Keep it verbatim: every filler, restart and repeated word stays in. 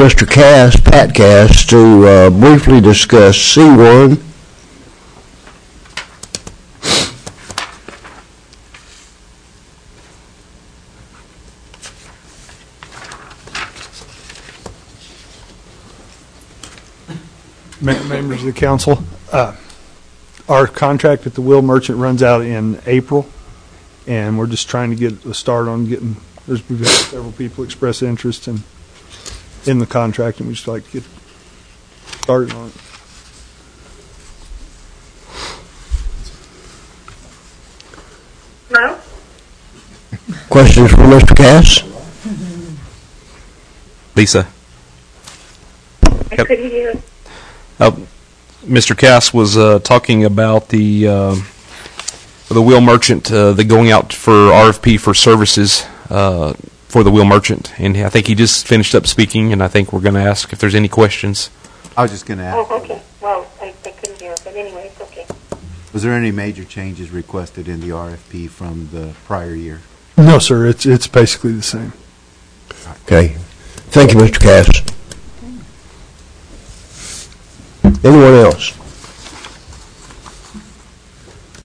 Mister Cass, Pat Cass, to uh, briefly discuss C one. Members of the council, uh, our contract at the Will Merchant runs out in April, and we're just trying to get a start on getting. There's we've had several people express interest in in the contract, and we just like to get started on it. No? Questions for Mister Cass? Lisa. I Yep. couldn't hear. Uh, Mister Cass was uh, talking about the uh, the wheel merchant, uh, the going out for R F P for services uh, for the wheel merchant, and I think he just finished up speaking, and I think we're going to ask if there's any questions. I was just going to ask, Oh, okay. Well, I, I couldn't hear, but anyway, it's okay. was there any major changes requested in the R F P from the prior year? No, sir. It's it's basically the same. Okay. Thank you, Mister Cass. Anyone